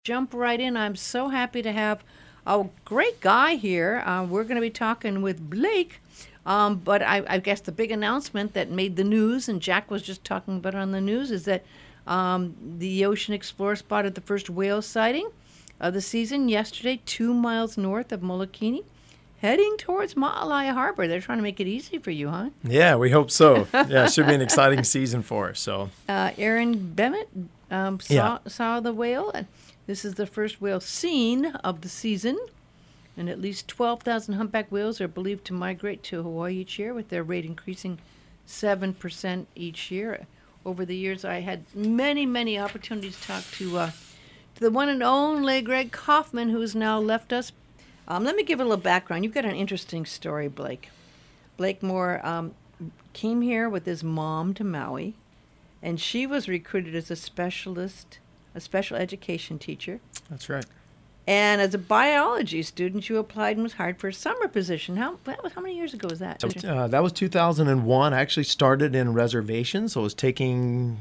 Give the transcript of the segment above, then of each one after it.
Jump right in. I'm so happy to have a great guy here. We're going to be talking with Blake. But I guess the big announcement that made the news, and Jack was just talking about it on the news, is that the Ocean Explorer spotted the first whale sighting of the season yesterday, 2 miles north of Molokini, heading towards Ma'alai Harbor. They're trying to make it easy for you, huh? Yeah, we hope so. Yeah, it should be an exciting season for us. So, Aaron Bennett saw the whale. This is the first whale seen of the season, and at least 12,000 humpback whales are believed to migrate to Hawaii each year, with their rate increasing 7% each year. Over the years, I had many opportunities to talk to the one and only Greg Kaufman, who has now left us. Let me give a little background. You've got an interesting story, Blake. Blake Moore came here with his mom to Maui, and she was recruited as a special education teacher. that's right. And as a biology student, you applied and was hired for a summer position. How many years ago was that? That was 2001. I actually started in reservations, so I was taking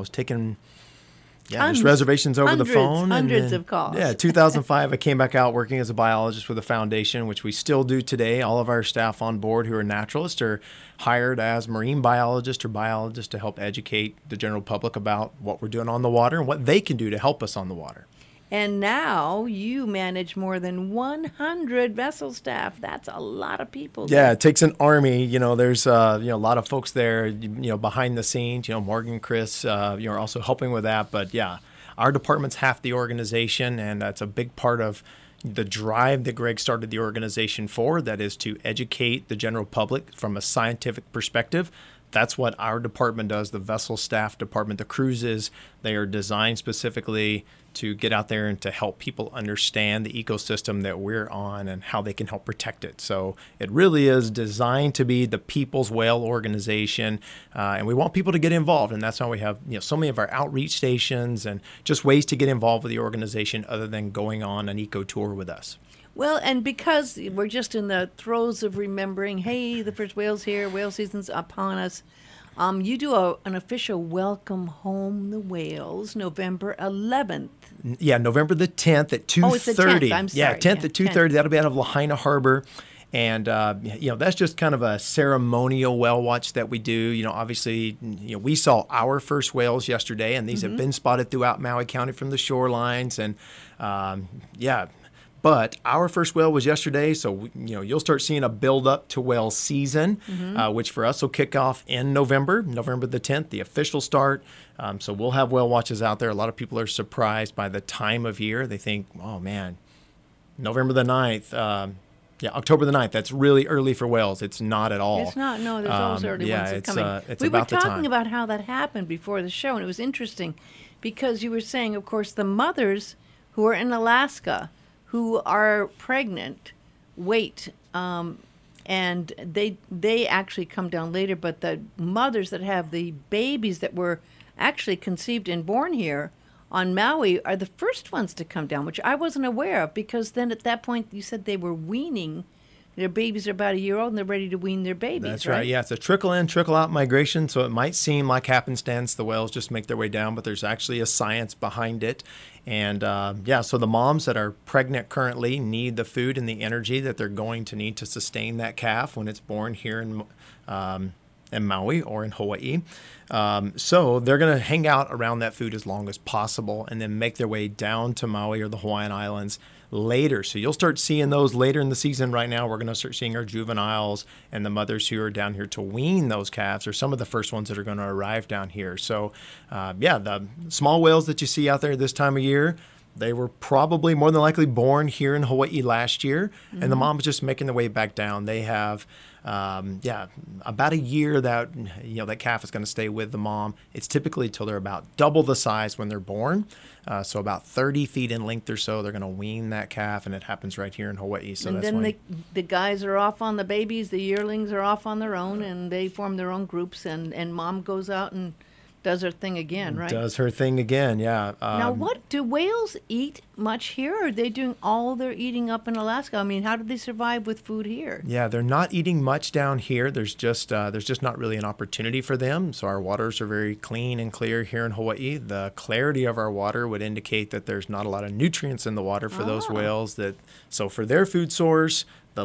just reservations over the phone. Hundreds of calls. Yeah, 2005, I came back out working as a biologist with a foundation, which we still do today. All of our staff on board who are naturalists are hired as marine biologists or biologists to help educate the general public about what we're doing on the water and what they can do to help us on the water. And now you manage more than 100 vessel staff. That's a lot of people. Yeah, it takes an army. There's a lot of folks there, behind the scenes. Morgan, Chris, are also helping with that. But yeah, our department's half the organization, and that's a big part of the drive that Greg started the organization for. That is to educate the general public from a scientific perspective. That's what our department does, the vessel staff department. The cruises, they are designed specifically to get out there and to help people understand the ecosystem that we're on and how they can help protect it. So it really is designed to be the people's whale organization, and we want people to get involved. And that's why we have so many of our outreach stations and just ways to get involved with the organization other than going on an eco tour with us. Well, and because we're just in the throes of remembering, hey, the first whale's here, whale season's upon us, you do an official welcome home the whales November 11th. Yeah, November the 10th at 2:30. Oh, it's the 10th. I'm sorry. Yeah, 10th at 2:30. That'll be out of Lahaina Harbor. And, that's just kind of a ceremonial whale watch that we do. Obviously, we saw our first whales yesterday, and these have been spotted throughout Maui County from the shorelines. And, but our first whale was yesterday, so you'll start seeing a build-up to whale season, which for us will kick off in November the 10th, the official start. So we'll have whale watches out there. A lot of people are surprised by the time of year. They think, oh, man, November the 9th, October the 9th, that's really early for whales. It's not at all. It's not. No, there's always early ones that coming. It's we about were the time. talking about how that happened before the show, and it was interesting because you were saying, of course, the mothers who are in Alaska who are pregnant wait, and they actually come down later, but the mothers that have the babies that were actually conceived and born here on Maui are the first ones to come down, which I wasn't aware of, because then at that point you said they were weaning. Their babies are about a year old and they're ready to wean their babies. That's right. Yeah, it's a trickle in, trickle out migration. So it might seem like happenstance. The whales just make their way down, but there's actually a science behind it. And so the moms that are pregnant currently need the food and the energy that they're going to need to sustain that calf when it's born here in Maui or in Hawaii. So they're going to hang out around that food as long as possible and then make their way down to Maui or the Hawaiian Islands later. So you'll start seeing those later in the season. Right now, we're going to start seeing our juveniles and the mothers who are down here to wean those calves are some of the first ones that are going to arrive down here. So, the small whales that you see out there this time of year, they were probably more than likely born here in Hawaii last year, and the mom's just making their way back down. They have, about a year that, that calf is going to stay with the mom. It's typically till they're about double the size when they're born. So about 30 feet in length or so, they're going to wean that calf, and it happens right here in Hawaii. So and that's then why the guys are off on the babies, the yearlings are off on their own, and they form their own groups, and mom goes out and does her thing again, right? Does her thing again, yeah. Now, what do whales eat much here? Or are they doing all their eating up in Alaska? I mean, how do they survive with food here? Yeah, they're not eating much down here. There's just not really an opportunity for them. So our waters are very clean and clear here in Hawaii. The clarity of our water would indicate that there's not a lot of nutrients in the water for those whales. So for their food source, the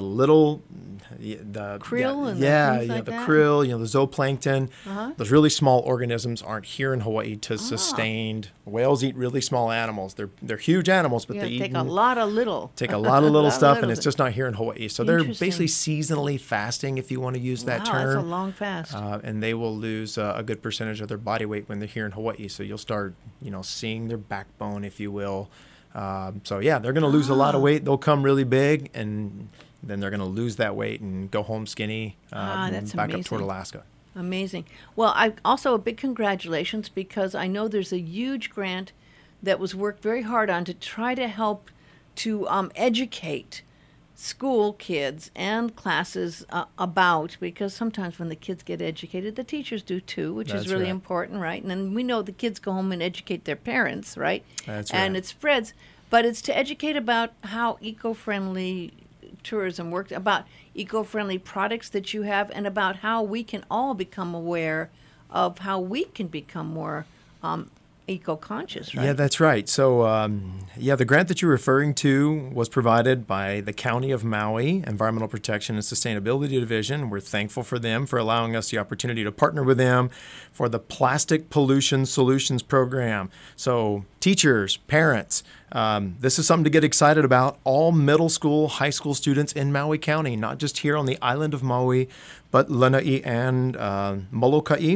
krill and the krill, the zooplankton, those really small organisms aren't here in Hawaii to sustain. Whales eat really small animals. They're huge animals, but they take a lot of little stuff, and it's just not here in Hawaii. So they're basically seasonally fasting, if you want to use that term. That's a long fast. And they will lose a good percentage of their body weight when they're here in Hawaii. So you'll start, seeing their backbone, if you will. They're going to lose a lot of weight. They'll come really big, and then they're going to lose that weight and go home skinny that's back amazing. up toward Alaska. Amazing. Well, also a big congratulations, because I know there's a huge grant that was worked very hard on to try to help to educate school kids and classes about, because sometimes when the kids get educated, the teachers do too, which is really important, right? And then we know the kids go home and educate their parents, right? That's and right. it spreads. But it's to educate about how eco-friendly tourism works, about eco-friendly products that you have, and about how we can all become aware of how we can become more eco-conscious, right? Yeah, that's right. So, the grant that you're referring to was provided by the County of Maui Environmental Protection and Sustainability Division. We're thankful for them for allowing us the opportunity to partner with them for the Plastic Pollution Solutions Program. So, teachers, parents, this is something to get excited about. All middle school, high school students in Maui County, not just here on the island of Maui, but Lanai and Molokai.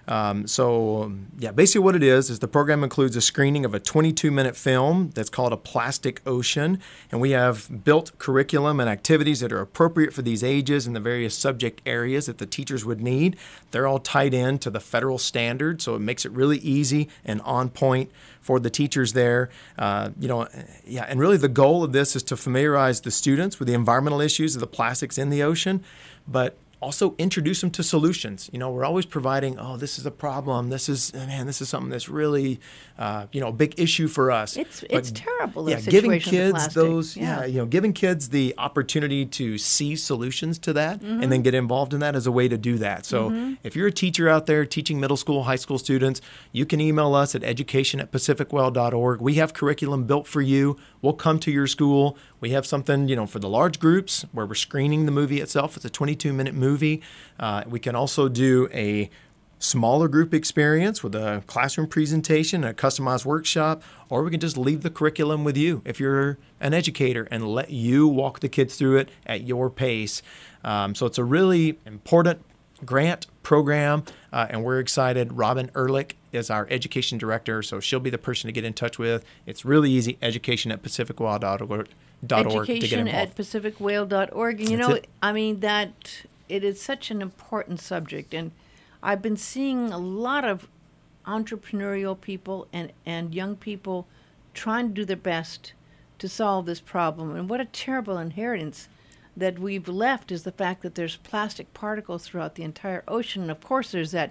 Basically what it is the program includes a screening of a 22-minute film that's called A Plastic Ocean, and we have built curriculum and activities that are appropriate for these ages and the various subject areas that the teachers would need. They're all tied in to the federal standard, so it makes it really easy and on point for the teachers there. And really the goal of this is to familiarize the students with the environmental issues of the plastics in the ocean, but also introduce them to solutions. We're always providing, this is a problem. This is something that's really, a big issue for us. It's terrible. Giving kids giving kids the opportunity to see solutions to that and then get involved in that is a way to do that. So if you're a teacher out there teaching middle school, high school students, you can email us at education@pacificwhale.org. We have curriculum built for you. We'll come to your school. We have something, for the large groups where we're screening the movie itself. It's a 22-minute movie. We can also do a smaller group experience with a classroom presentation, a customized workshop, or we can just leave the curriculum with you if you're an educator and let you walk the kids through it at your pace. So it's a really important grant program, and we're excited. Robin Ehrlich is our education director, so she'll be the person to get in touch with. It's really easy, education@pacificwhale.org to get involved. Education@pacificwhale.org. And it is such an important subject, and I've been seeing a lot of entrepreneurial people and young people trying to do their best to solve this problem. And what a terrible inheritance that we've left is the fact that there's plastic particles throughout the entire ocean. And of course, there's that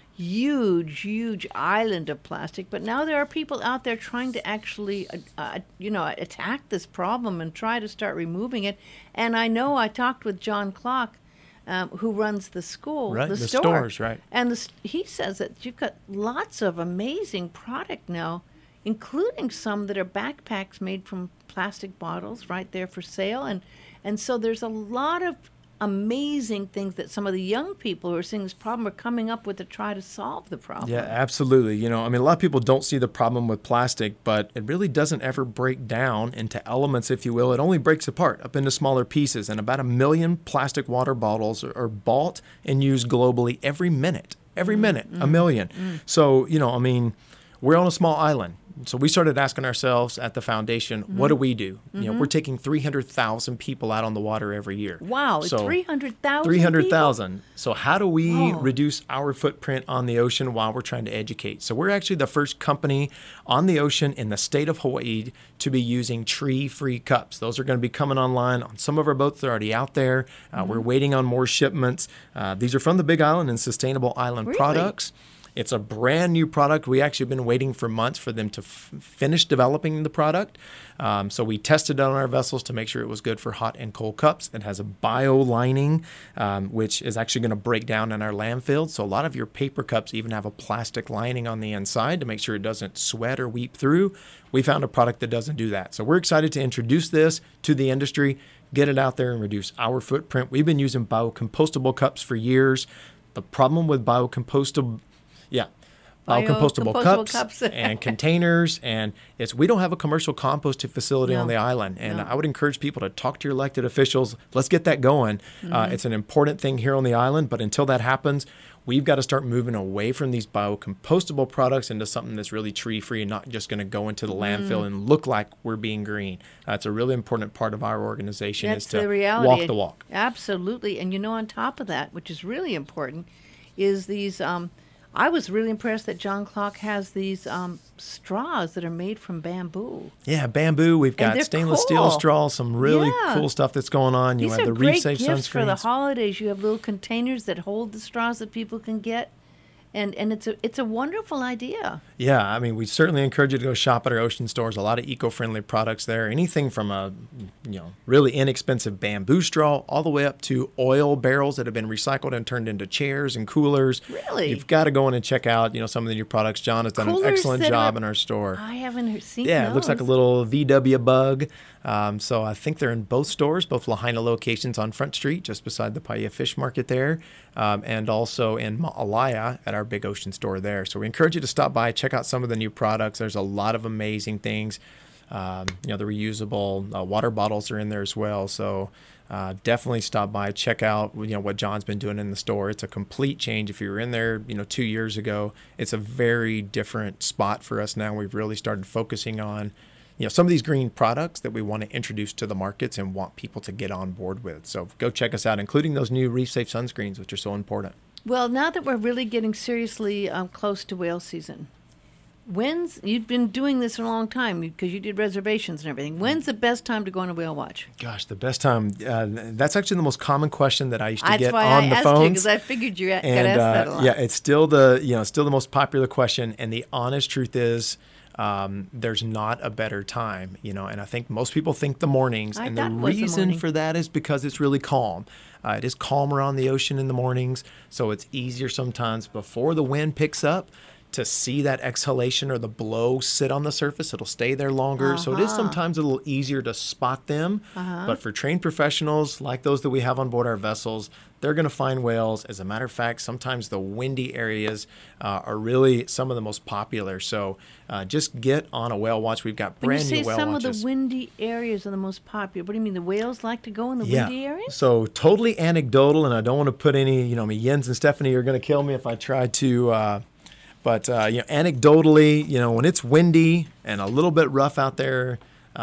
huge island of plastic. But now there are people out there trying to actually, attack this problem and try to start removing it. And I know I talked with John Clark, who runs the school, the store. Stores, right. And he says that you've got lots of amazing product now, including some that are backpacks made from plastic bottles right there for sale. And so there's a lot of amazing things that some of the young people who are seeing this problem are coming up with to try to solve the problem. Yeah, absolutely. A lot of people don't see the problem with plastic, but it really doesn't ever break down into elements, if you will. It only breaks apart up into smaller pieces, and about 1 million plastic water bottles are bought and used globally every minute. Every minute, 1 million. So, we're on a small island. So we started asking ourselves at the foundation, what do we do? We're taking 300,000 people out on the water every year. Wow, so 300,000 300,000. So how do we reduce our footprint on the ocean while we're trying to educate? So we're actually the first company on the ocean in the state of Hawaii to be using tree-free cups. Those are going to be coming online on some of our boats. They're already out there. We're waiting on more shipments. These are from the Big Island and Sustainable Island Products. It's a brand new product. We actually have been waiting for months for them to finish developing the product. So we tested it on our vessels to make sure it was good for hot and cold cups. It has a bio lining, which is actually going to break down in our landfill. So a lot of your paper cups even have a plastic lining on the inside to make sure it doesn't sweat or weep through. We found a product that doesn't do that. So we're excited to introduce this to the industry, get it out there and reduce our footprint. We've been using biocompostable cups for years. The problem with biocompostable cups and containers, and we don't have a commercial composting facility on the island. And I would encourage people to talk to your elected officials. Let's get that going. It's an important thing here on the island, but until that happens, we've got to start moving away from these biocompostable products into something that's really tree-free and not just going to go into the landfill and look like we're being green. It's a really important part of our organization is to walk the walk. Absolutely. And on top of that, which is really important, is these I was really impressed that John Clock has these straws that are made from bamboo. Yeah, bamboo. We've got stainless steel straws, some really cool stuff that's going on. You have the Reef Safe sunscreens. These are great gifts for the holidays. You have little containers that hold the straws that people can get. And it's a wonderful idea. Yeah, I mean, we certainly encourage you to go shop at our ocean stores. A lot of eco-friendly products there. Anything from a really inexpensive bamboo straw all the way up to oil barrels that have been recycled and turned into chairs and coolers. Really? You've got to go in and check out some of the new products. John has done an excellent job in our store. I haven't seen those. It looks like a little VW bug. So I think they're in both stores, both Lahaina locations on Front Street, just beside the Paia Fish Market there, and also in Ma'alaya at our Big Ocean store there. So we encourage you to stop by, check out some of the new products. There's a lot of amazing things. The reusable water bottles are in there as well. So definitely stop by, check out what John's been doing in the store. It's a complete change. If you were in there 2 years ago, it's a very different spot for us now. We've really started focusing on some of these green products that we want to introduce to the markets and want people to get on board with. So go check us out, including those new Reef Safe sunscreens, which are so important. Well, now that we're really getting seriously close to whale season, you've been doing this a long time because you did reservations and everything. When's the best time to go on a whale watch? Gosh, the best time. That's actually the most common question that I used to get on the phones. That's why I asked you, because I figured you got asked that a lot. Yeah, it's still the most popular question. And the honest truth is, there's not a better time, and I think most people think the mornings, and the reason for that is because it's really calm. It is calmer on the ocean in the mornings, so it's easier sometimes before the wind picks up to see that exhalation or the blow sit on the surface. It'll stay there longer, so it is sometimes a little easier to spot them. But for trained professionals like those that we have on board our vessels, they're going to find whales. As a matter of fact, sometimes the windy areas are really some of the most popular. So just get on a whale watch. We've got brand new whale watches. When you say some of the windy areas are the most popular, what do you mean? The whales like to go in the windy areas? So totally anecdotal, and I don't want to put any, Jens and Stephanie are going to kill me if I try to... But anecdotally, when it's windy and a little bit rough out there,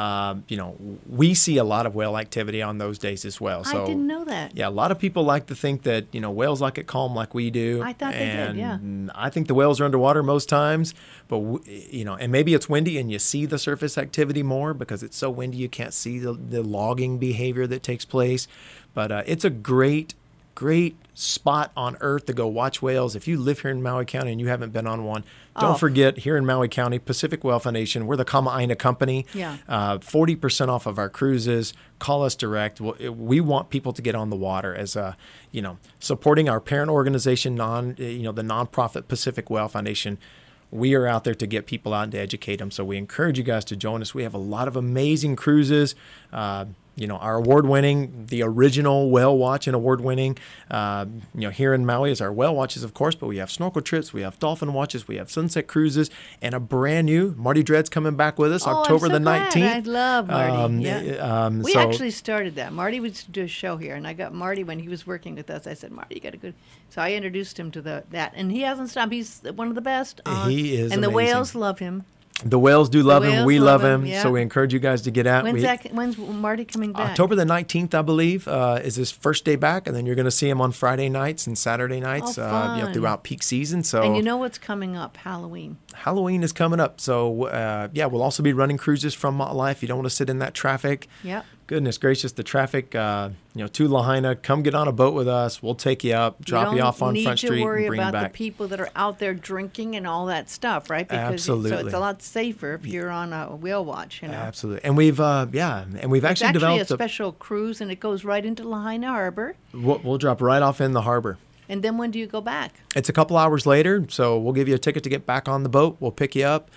we see a lot of whale activity on those days as well. So, I didn't know that. Yeah, a lot of people like to think that, whales like it calm like we do. I thought they did, yeah. I think the whales are underwater most times, but, and maybe it's windy and you see the surface activity more because it's so windy you can't see the logging behavior that takes place. But it's a great spot on earth to go watch whales. If you live here in Maui County and you haven't been on one, don't forget, here in Maui County, Pacific Whale Foundation, we're the Kama'aina company. 40% off of our cruises. Call us direct. We want people to get on the water as supporting our parent organization, the nonprofit Pacific Whale Foundation. We are out there to get people out and to educate them. So we encourage you guys to join us. We have a lot of amazing cruises. Our award-winning, the original whale watch and award-winning, here in Maui is our whale watches, of course, but we have snorkel trips, we have dolphin watches, we have sunset cruises, and a brand new, Marty Dredd's coming back with us October the 19th. I love Marty. We actually started that. Marty would do a show here, and I got Marty when he was working with us. I said, Marty, you got a good... So I introduced him to that, and he hasn't stopped. He's one of the best. He is and amazing. The whales love him. The whales do love him. We love him. Yeah. So we encourage you guys to get out. When's Marty coming back? October the 19th, I believe, is his first day back. And then you're going to see him on Friday nights and Saturday nights throughout peak season. So, and you know what's coming up? Halloween. Halloween is coming up. So, we'll also be running cruises from Ma'alai if you don't want to sit in that traffic. Yep. goodness gracious, the traffic, to Lahaina, come get on a boat with us. We'll take you up, drop you off on Front Street, and bring you back. You don't need to worry about the people that are out there drinking and all that stuff, right? Because Absolutely. So it's a lot safer if you're on a whale watch, Absolutely. And we've actually developed a special cruise, and it goes right into Lahaina Harbor. We'll drop right off in the harbor. And then when do you go back? It's a couple hours later, so we'll give you a ticket to get back on the boat. We'll pick you up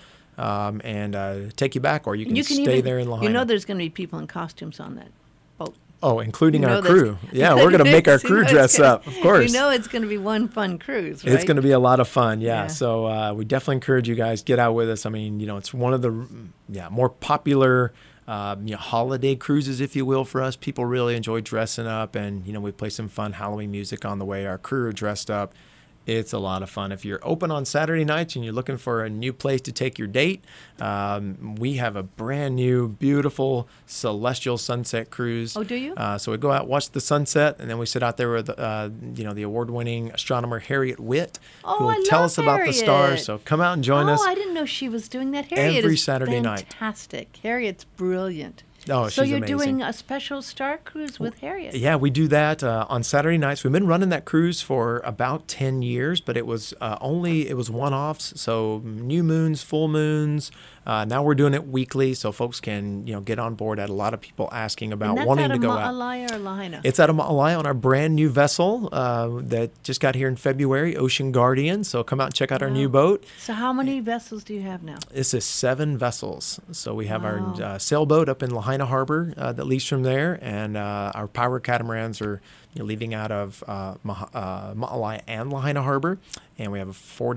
and take you back, or you can stay there in Lahaina. You know there's going to be people in costumes on that boat. Oh, including our crew. Yeah, we're going to make our crew dress up, of course. You know it's going to be one fun cruise, right? It's going to be a lot of fun, yeah. So we definitely encourage you guys, get out with us. I mean, it's one of the more popular holiday cruises, if you will, for us. People really enjoy dressing up, and we play some fun Halloween music on the way. Our crew are dressed up. It's a lot of fun. If you're open on Saturday nights and you're looking for a new place to take your date, we have a brand new, beautiful celestial sunset cruise. Oh, do you? So we go out, watch the sunset, and then we sit out there with the award-winning astronomer Harriet Witt, who will tell us about the stars. So come out and join us. Oh, I didn't know she was doing that. Harriet every is Saturday night. Fantastic. Harriet's brilliant. Oh, so she's you're amazing. doing a special star cruise with Harriet? Yeah, we do that on Saturday nights. We've been running that cruise for about 10 years, but it was one-offs. So new moons, full moons. Now we're doing it weekly, so folks can get on board. I had a lot of people asking about wanting to go out. And that's out of Ma'alaya or Lahaina? It's out of Ma'alaya on our brand new vessel that just got here in February, Ocean Guardian. So come out and check out our new boat. So how many vessels do you have now? This is 7 vessels. So we have our sailboat up in Lahaina Harbor that leaves from there, and our power catamarans are leaving out of Ma'alaya and Lahaina Harbor, and we have a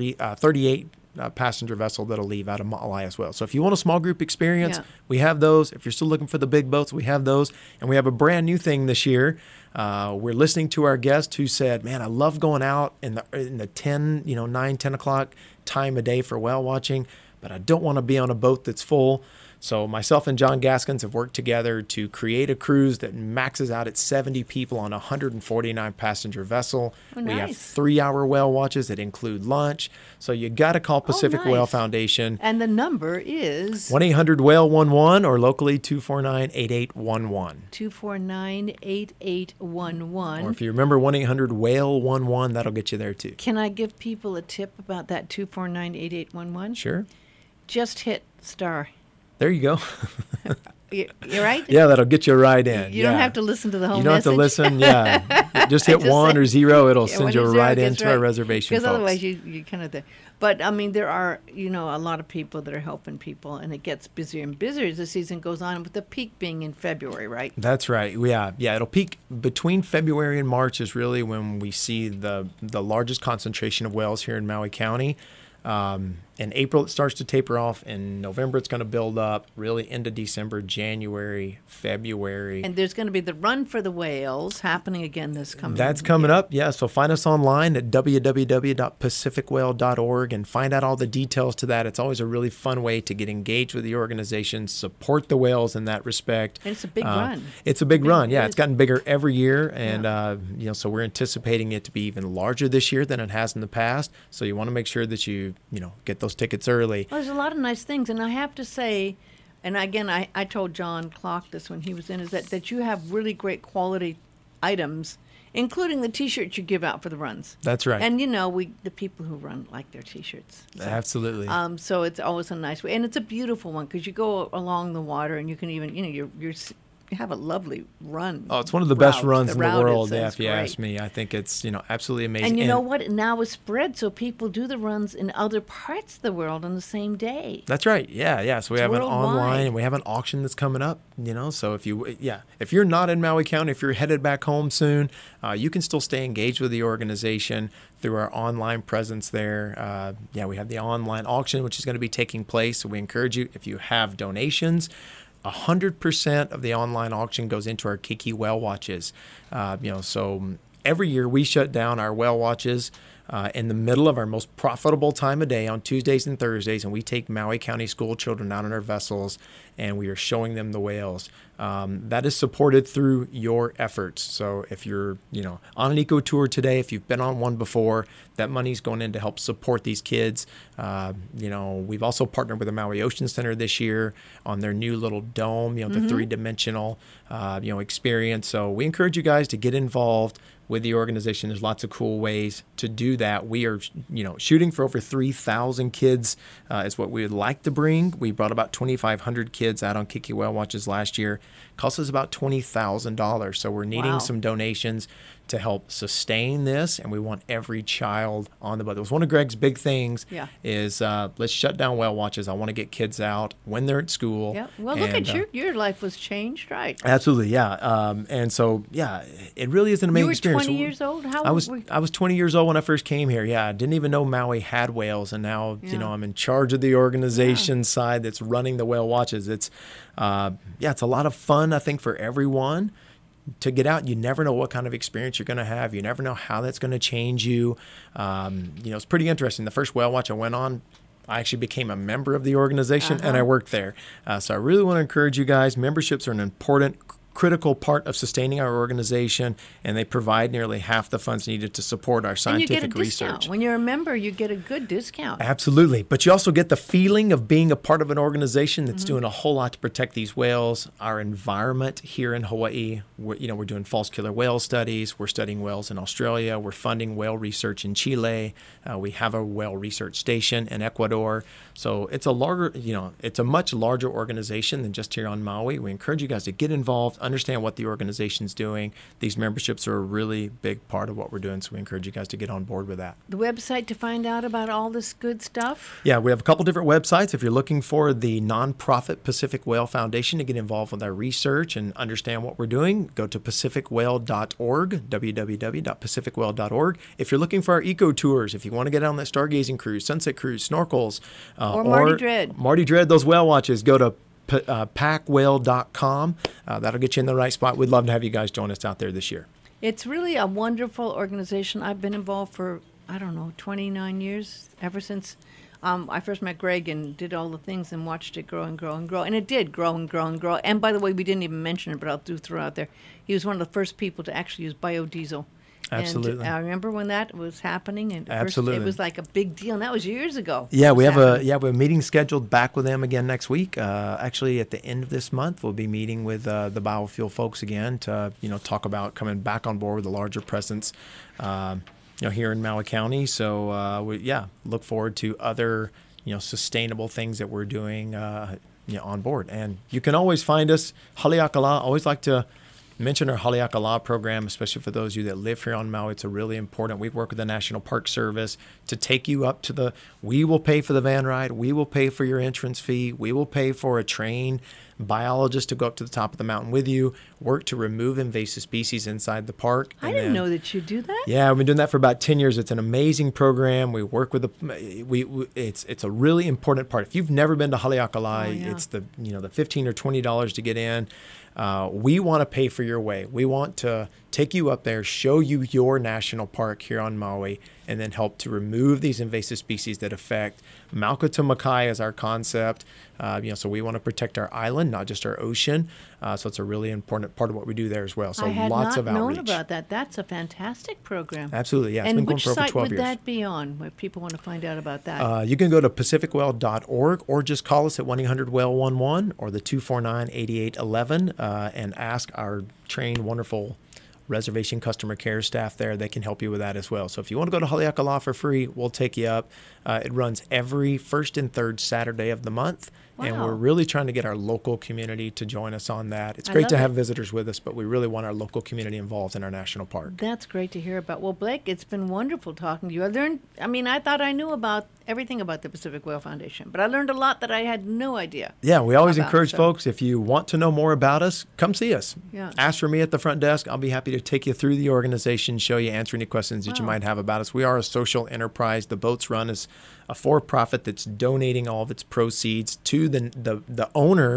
38 passenger vessel that'll leave out of Ma'alaya as well. So if you want a small group experience, we have those. If you're still looking for the big boats, we have those. And we have a brand new thing this year. We're listening to our guest who said, man, I love going out in the 9, 10 o'clock time of day for whale watching, but I don't want to be on a boat that's full. So myself and John Gaskins have worked together to create a cruise that maxes out at 70 people on a 149 passenger vessel. Oh, nice. We have 3-hour whale watches that include lunch. So you got to call Pacific Whale Foundation. And the number is 1-800-WHALE-11 or locally 249-8811. 249-8811. Or if you remember 1-800-WHALE-11, that'll get you there too. Can I give people a tip about that 249-8811? Sure. Just hit star. There you go. You're right? Yeah, that'll get you right in. You don't have to listen to the whole message. You don't message. have to listen, yeah. Just hit 1 or 0. It'll send you right into our reservation, because folks. otherwise you kind of... But, I mean, there are, a lot of people that are helping people, and it gets busier and busier as the season goes on, with the peak being in February, right? That's right. Yeah, it'll peak between February and March is really when we see the largest concentration of whales here in Maui County. In April, it starts to taper off. In November, it's going to build up really into December, January, February. And there's going to be the Run for the Whales happening again this coming That's coming up, yeah. So find us online at www.pacificwhale.org and find out all the details to that. It's always a really fun way to get engaged with the organization, support the whales in that respect. And it's a big run. It's a big run, yeah. It's gotten bigger every year, and so we're anticipating it to be even larger this year than it has in the past. So you want to make sure that you get those tickets early. Well, there's a lot of nice things, and I have to say, and again, I told John Clark this when he was in, is that you have really great quality items, including the T-shirts you give out for the runs. That's right. And the people who run like their T-shirts. So, absolutely. So it's always a nice way, and it's a beautiful one because you go along the water, and you can even you have a lovely run. Oh, it's one of the best runs in the world, if you ask me. I think it's, absolutely amazing. And you know what? Now it's spread, so people do the runs in other parts of the world on the same day. That's right. Yeah. So we have an online, and we have an auction that's coming up, So if you're not in Maui County, if you're headed back home soon, you can still stay engaged with the organization through our online presence there. We have the online auction, which is going to be taking place. So we encourage you, if you have donations, 100% of the online auction goes into our Keiki whale watches. So every year we shut down our whale watches in the middle of our most profitable time of day on Tuesdays and Thursdays, and we take Maui County school children out on our vessels, and we are showing them the whales. That is supported through your efforts. So if you're, on an eco tour today, if you've been on one before, that money's going in to help support these kids. We've also partnered with the Maui Ocean Center this year on their new little dome, the three-dimensional, experience. So we encourage you guys to get involved with the organization. There's lots of cool ways to do that. We are, shooting for over 3,000 kids is what we would like to bring. We brought about 2,500 kids out on Keiki Whale Watches last year. Cost us about $20,000. So we're needing some donations to help sustain this, and we want every child on the boat. That was one of Greg's big things is let's shut down whale watches. I want to get kids out when they're at school. Yeah. Well, look at your life was changed, right? Absolutely, yeah. And so, it really is an amazing experience. You were 20 years old? I was 20 years old when I first came here. Yeah, I didn't even know Maui had whales, and now I'm in charge of the organization side that's running the whale watches. It's it's a lot of fun, I think, for everyone to get out. You never know what kind of experience you're going to have. You never know how that's going to change you. It's pretty interesting. The first whale watch I went on, I actually became a member of the organization and I worked there. So I really want to encourage you guys. Memberships are an important, critical part of sustaining our organization, and they provide nearly half the funds needed to support our scientific research. When you're a member, you get a good discount. Absolutely. But you also get the feeling of being a part of an organization that's doing a whole lot to protect these whales, our environment here in Hawaii. We're doing false killer whale studies. We're studying whales in Australia. We're funding whale research in Chile. We have a whale research station in Ecuador. So it's a much larger organization than just here on Maui. We encourage you guys to get involved, understand what the organization's doing. These memberships are a really big part of what we're doing, so we encourage you guys to get on board with that. The website to find out about all this good stuff? Yeah, we have a couple different websites. If you're looking for the nonprofit Pacific Whale Foundation to get involved with our research and understand what we're doing, go to pacificwhale.org, www.pacificwhale.org. If you're looking for our eco tours, if you want to get on that stargazing cruise, sunset cruise, snorkels, or Marty Dread. Marty Dread, those whale watches, go to packwhale.com. That'll get you in the right spot. We'd love to have you guys join us out there this year. It's really a wonderful organization. I've been involved for, 29 years, ever since I first met Greg and did all the things and watched it grow and grow and grow. And it did grow and grow and grow. And by the way, we didn't even mention it, but I'll throw out there. He was one of the first people to actually use biodiesel. Absolutely. And I remember when that was happening, and Absolutely. First it was like a big deal, and that was years ago. Yeah, we have a meeting scheduled back with them again next week. Actually, at the end of this month, we'll be meeting with the biofuel folks again to talk about coming back on board with a larger presence, here in Maui County. So look forward to other sustainable things that we're doing on board. And you can always find us Haleakala. Always like to mention our Haleakala program, especially for those of you that live here on Maui. It's a really important. We work with the National Park Service to take you up to we will pay for the van ride. We will pay for your entrance fee. We will pay for a trained biologist to go up to the top of the mountain with you, work to remove invasive species inside the park. I didn't know that you do that. Yeah, we've been doing that for about 10 years. It's an amazing program. We work with it's a really important part. If you've never been to Haleakala, it's the the $15 or $20 to get in. We want to pay for your way. We want to take you up there, show you your national park here on Maui, and then help to remove these invasive species that affect. Mauka Makai is our concept. So we want to protect our island, not just our ocean. So it's a really important part of what we do there as well. So I had lots not of outreach. known about that. That's a fantastic program. Absolutely, yeah. It's and been going which for over site 12 would years. that be on, if people want to find out about that? You can go to pacificwhale.org or just call us at 1-800-WHALE-11 or the 249-8811 and ask our trained, wonderful reservation customer care staff there. They can help you with that as well. So if you want to go to Haleakala for free, we'll take you up. It runs every first and third Saturday of the month. Wow. And we're really trying to get our local community to join us on that. It's great to have visitors with us, but we really want our local community involved in our national park. That's great to hear about. Well, Blake, it's been wonderful talking to you. I thought I knew about everything about the Pacific Whale Foundation, but I learned a lot that I had no idea. Yeah, we always encourage folks, if you want to know more about us, come see us. Yeah. Ask for me at the front desk. I'll be happy to take you through the organization, show you, answer any questions that you might have about us. We are a social enterprise. The boats run as a for-profit that's donating all of its proceeds to the owner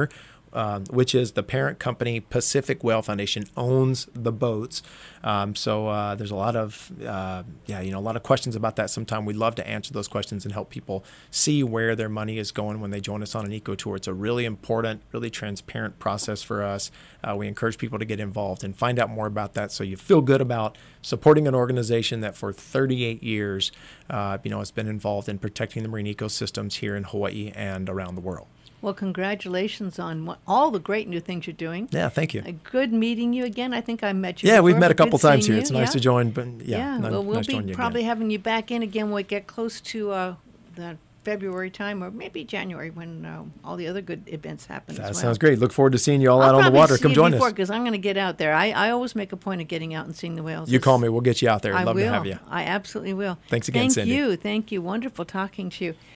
which is the parent company. Pacific Whale Foundation owns the boats. So there's a lot of a lot of questions about that. Sometime we'd love to answer those questions and help people see where their money is going when they join us on an eco tour. It's a really important, really transparent process for us. We encourage people to get involved and find out more about that, so you feel good about supporting an organization that for 38 years, has been involved in protecting the marine ecosystems here in Hawaii and around the world. Well, congratulations on all the great new things you're doing. Yeah, thank you. Good meeting you again. I think I met you Yeah, before, we've met a couple times here. you. It's nice to join. But Well, we'll nice be joining you probably again. having you back in again when we get close to the February time, or maybe January, when all the other good events happen That as well. sounds great. Look forward to seeing you all out on the water. Come join us. Because I'm going to get out there. I always make a point of getting out and seeing the whales. You call me. We'll get you out there. I'd love to have you. I absolutely will. Thanks again, Cindy. Thank you. Wonderful talking to you.